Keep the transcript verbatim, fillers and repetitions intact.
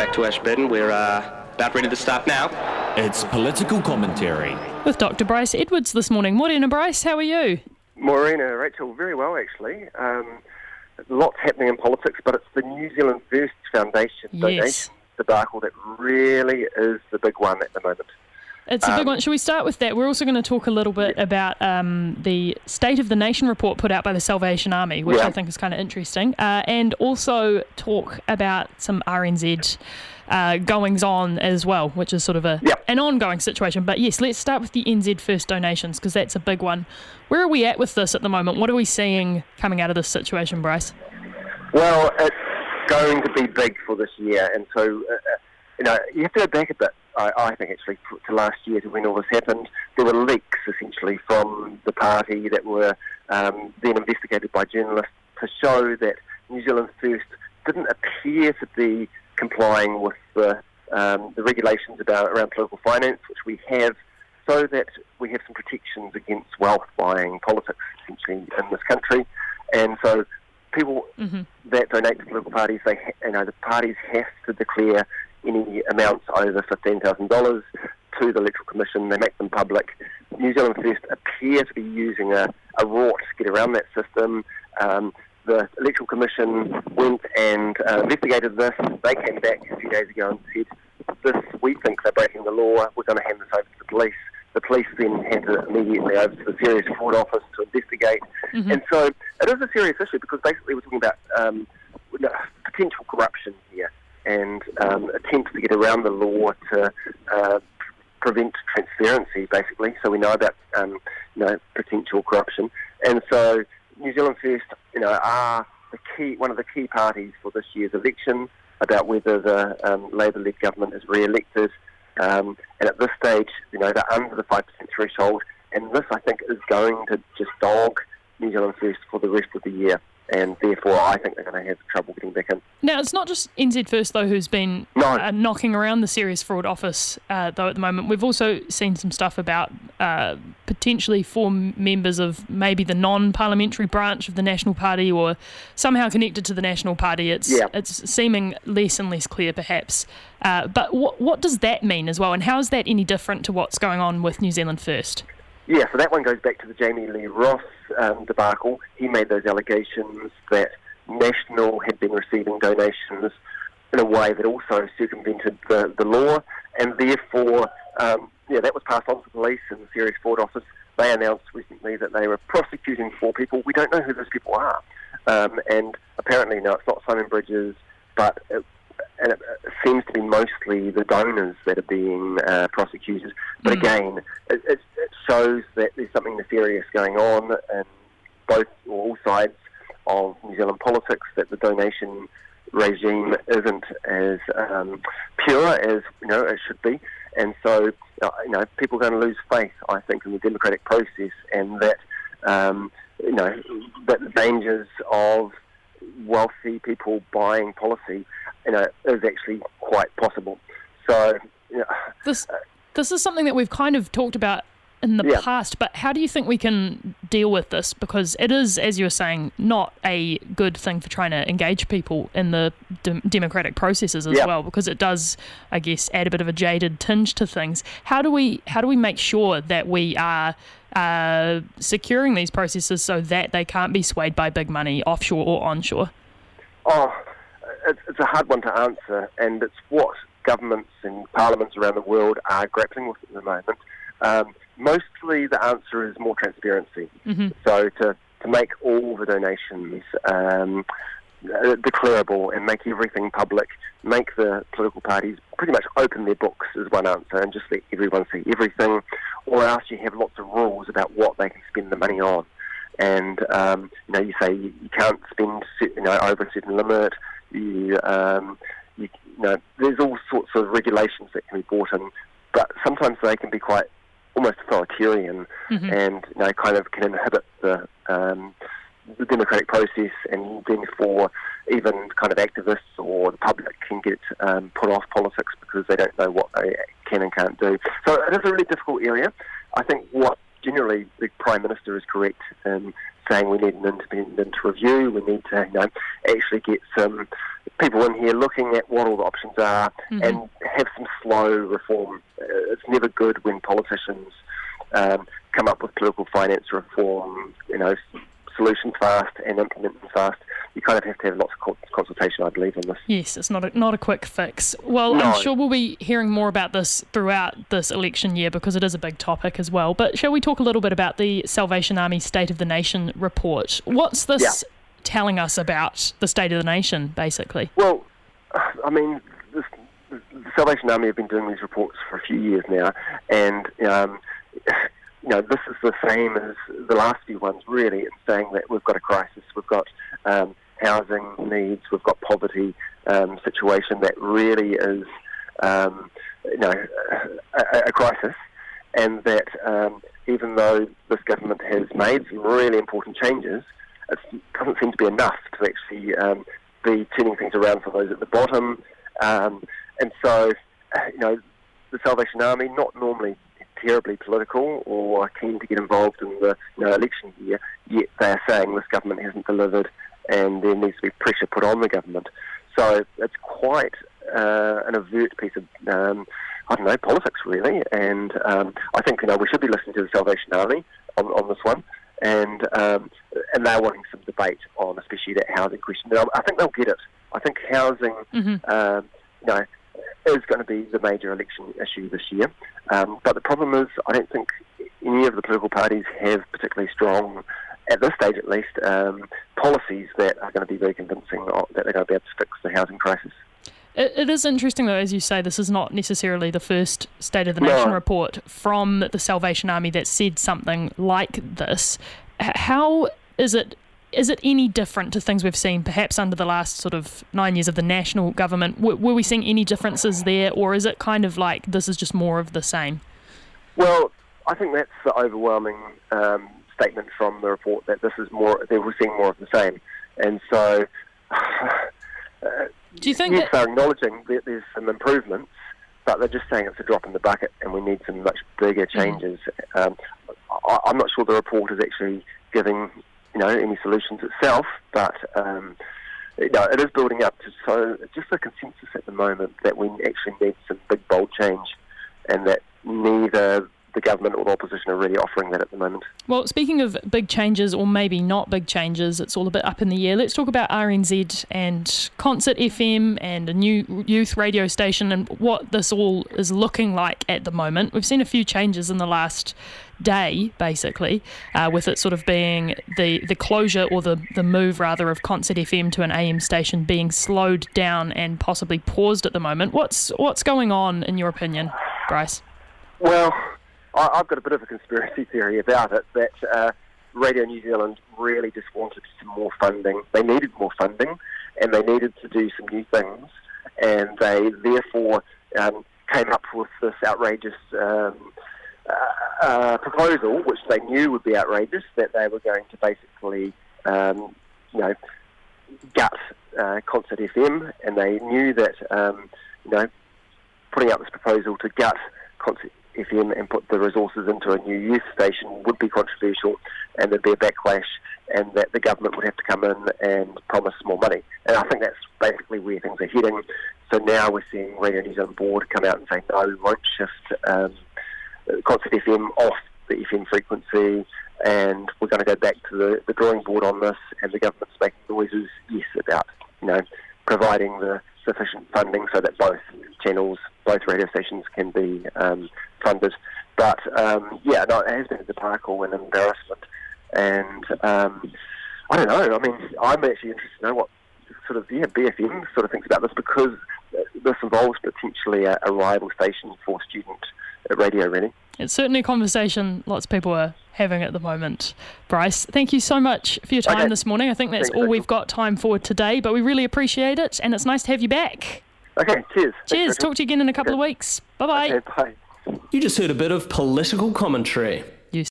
back to Ashburton. We're uh, about ready to start now. It's Political Commentary with Doctor Bryce Edwards this morning. Morena, Bryce, how are you? Morena, Rachel, very well actually. Um, lots happening in politics, but it's the New Zealand First Foundation yes. donation debacle that really is the big one at the moment. It's a big um, one. Shall we start with that? We're also going to talk a little bit yeah. about um, the State of the Nation report put out by the Salvation Army, which yeah. I think is kind of interesting, uh, and also talk about some R N Z uh, goings-on as well, which is sort of a yeah. an ongoing situation. But yes, let's start with the N Z First donations, because that's a big one. Where are we at with this at the moment? What are we seeing coming out of this situation, Bryce? Well, it's going to be big for this year, and so uh, you know you have to go back a bit. I, I think actually to last year, to when all this happened, there were leaks essentially from the party that were um, then investigated by journalists to show that New Zealand First didn't appear to be complying with the, um, the regulations about around political finance, which we have, so that we have some protections against wealth buying politics essentially in this country. And so people mm-hmm. that donate to political parties, they ha- you know the parties have to declare any amounts over fifteen thousand dollars to the Electoral Commission. They make them public. New Zealand First appear to be using a, a rort to get around that system. Um, the Electoral Commission went and uh, investigated this. They came back a few days ago and said, this, we think they're breaking the law, we're going to hand this over to the police. The police then handed it immediately over to the Serious Fraud Office to investigate. Mm-hmm. And so it is a serious issue, because basically we're talking about um, potential corruption here, and um, attempts to get around the law to uh, prevent transparency, basically. So we know about um, you know potential corruption, and so New Zealand First, you know, are the key one of the key parties for this year's election about whether the um, Labour-led government is re-elected. Um, and at this stage, you know, they're under the five percent threshold, and this, I think, is going to just dog New Zealand First for the rest of the year. And therefore, I think they're going to have trouble getting back in. Now, it's not just N Z First, though, who's been no. uh, knocking around the Serious Fraud Office, uh, though, at the moment. We've also seen some stuff about uh, potentially four members of maybe the non-parliamentary branch of the National Party, or somehow connected to the National Party. It's yeah. it's seeming less and less clear, perhaps. Uh, but what what does that mean as well? And how is that any different to what's going on with New Zealand First? Yeah, so that one goes back to the Jamie Lee Ross um, debacle. He made those allegations that National had been receiving donations in a way that also circumvented the, the law, and therefore, um, yeah, that was passed on to the police and the Serious Fraud Office. They announced recently that they were prosecuting four people. We don't know who those people are. Um, and apparently, no, it's not Simon Bridges, but it, and it seems to be mostly the donors that are being uh, prosecuted. But mm. again, it, it, it shows that there's something nefarious going on in both or all sides of New Zealand politics, that the donation regime isn't as um, pure as you know it should be. And so, you know, people are going to lose faith, I think, in the democratic process, and that, um, you know, that the dangers of wealthy people buying policy, you know, is actually quite possible. So, you know, this this is something that we've kind of talked about in the yeah. past, but how do you think we can deal with this? Because it is, as you were saying, not a good thing for trying to engage people in the de- democratic processes as yeah. well, because it does, I guess, add a bit of a jaded tinge to things. How do we how do we make sure that we are uh, securing these processes so that they can't be swayed by big money, offshore or onshore? Oh, it's, it's a hard one to answer, and it's what governments and parliaments around the world are grappling with at the moment. Um, mostly the answer is more transparency. Mm-hmm. So to, to make all the donations um, uh, declarable and make everything public, make the political parties pretty much open their books is one answer, and just let everyone see everything, or else you have lots of rules about what they can spend the money on. And, um, you know, you say you, you can't spend, you know, over a certain limit. You, um, you, you know, there's all sorts of regulations that can be brought in, but sometimes they can be quite almost authoritarian, mm-hmm. and you know, kind of can inhibit the, um, the democratic process, and therefore even kind of activists or the public can get um, put off politics because they don't know what they can and can't do. So it is a really difficult area. I think what generally the Prime Minister is correct in saying we need an independent review. We need to, you know, actually get some people in here looking at what all the options are mm-hmm. and have some slow reform. Uh, it's never good when politicians um, come up with political finance reform, you know, solutions fast and implement them fast. You kind of have to have lots of consultation, I believe, on this. Yes, it's not a, not a quick fix. Well, no. I'm sure we'll be hearing more about this throughout this election year because it is a big topic as well. But shall we talk a little bit about the Salvation Army State of the Nation report? What's this yeah. telling us about the state of the nation, basically? Well, I mean, this, the Salvation Army have been doing these reports for a few years now, and um, you know, this is the same as the last few ones, really, in saying that we've got a crisis, we've got um, housing needs, we've got poverty um, situation that really is, um, you know, a, a crisis, and that um, even though this government has made some really important changes, it doesn't seem to be enough to actually um, be turning things around for those at the bottom. Um, and so, you know, the Salvation Army, not normally terribly political or keen to get involved in the you know, election year, yet they are saying this government hasn't delivered and there needs to be pressure put on the government. So it's quite uh, an overt piece of, um, I don't know, politics really, and um, I think you know we should be listening to the Salvation Army on, on this one, and um, and they're wanting some debate on especially that housing question. And I think they'll get it. I think housing, mm-hmm. um, you know, is going to be the major election issue this year. Um, but the problem is, I don't think any of the political parties have particularly strong, at this stage at least, um, policies that are going to be very convincing that they're going to be able to fix the housing crisis. It, it is interesting, though, as you say, this is not necessarily the first State of the Nation no. report from the Salvation Army that said something like this. H- how is it Is it any different to things we've seen perhaps under the last sort of nine years of the national government? W- were we seeing any differences there, or is it kind of like this is just more of the same? Well, I think that's the overwhelming um, statement from the report, that this is more, that we're seeing more of the same. And so, uh, do you think yes, that they're acknowledging that there's some improvements, but they're just saying it's a drop in the bucket and we need some much bigger changes. Mm. Um, I, I'm not sure the report is actually giving you know, any solutions itself, but um, you know, it is building up to so just a consensus at the moment that we actually need some big, bold change, and that neither the government or the opposition are really offering that at the moment. Well, speaking of big changes, or maybe not big changes, it's all a bit up in the air. Let's talk about R N Z and Concert F M and a new youth radio station and what this all is looking like at the moment. We've seen a few changes in the last day, basically, uh, with it sort of being the, the closure or the, the move, rather, of Concert F M to an A M station being slowed down and possibly paused at the moment. What's, what's going on, in your opinion, Bryce? Well, I've got a bit of a conspiracy theory about it, that uh, Radio New Zealand really just wanted some more funding. They needed more funding, and they needed to do some new things, and they therefore um, came up with this outrageous um, uh, uh, proposal, which they knew would be outrageous, that they were going to basically, um, you know, gut uh, Concert F M, and they knew that, um, you know, putting out this proposal to gut Concert F M and put the resources into a new youth station would be controversial, and there'd be a backlash, and that the government would have to come in and promise more money. And I think that's basically where things are heading. So now we're seeing Radio New Zealand board come out and say, no, we won't shift um, Concert F M off the F M frequency, and we're going to go back to the, the drawing board on this, and the government's making noises, yes, about, you know, providing the sufficient funding so that both channels, both radio stations can be um, funded. But, um, yeah, no, it has been a debacle and an embarrassment. And um, I don't know, I mean, I'm actually interested to know what sort of, yeah, B F M sort of thinks about this, because this involves potentially a, a rival station for student radio, really. It's certainly a conversation lots of people are having at the moment. Bryce, thank you so much for your time okay. this morning. I think that's Thanks, all we've got time for today, but we really appreciate it, and it's nice to have you back. Okay, cheers. Cheers. Talk to you again in a couple okay. of weeks. Bye-bye. Okay, bye. You just heard a bit of political commentary.